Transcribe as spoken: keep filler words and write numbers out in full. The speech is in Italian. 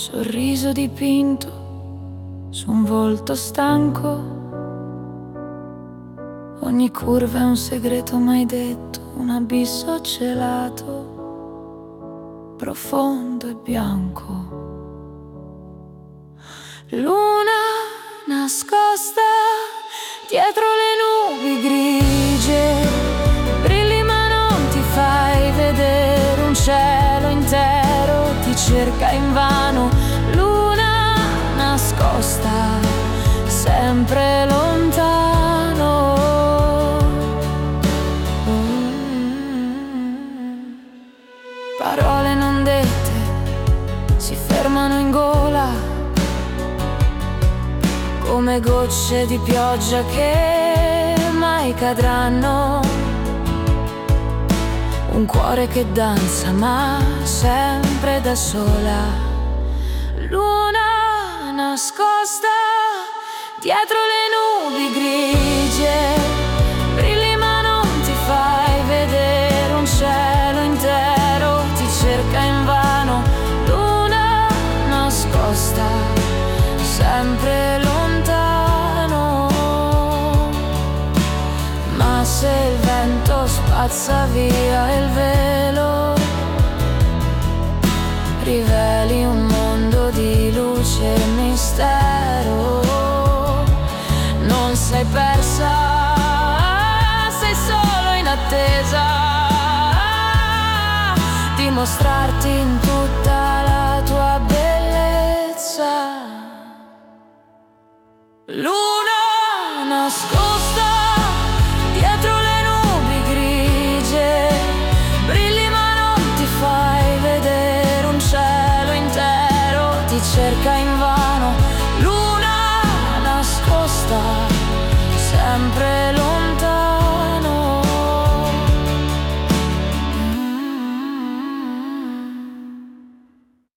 sorriso dipinto su un volto stanco. Ogni curva è un segreto mai detto, un abisso celato, profondo e bianco. Luna nascosta dietro le nubi grigie, brilli ma non ti fai vedere, un cielo intero ti cerca invano. Luna nascosta, sempre lontano. Parole non dette si fermano in gola, come gocce di pioggia che mai cadranno. Un cuore che danza ma sempre da sola. Luna nascosta dietro le nubi grigie, brilli ma non ti fai vedere, un cielo intero ti cerca invano. Luna nascosta, sempre lontano. Ma se il vento spazza via il velo, riveli un mondo di luce e mistero. Non sei persa, sei solo in attesa di mostrarti in tutta la tua bellezza. Luna nascosta dietro le nubi grigie, brilli ma non ti fai vedere, un cielo intero ti cerca invano.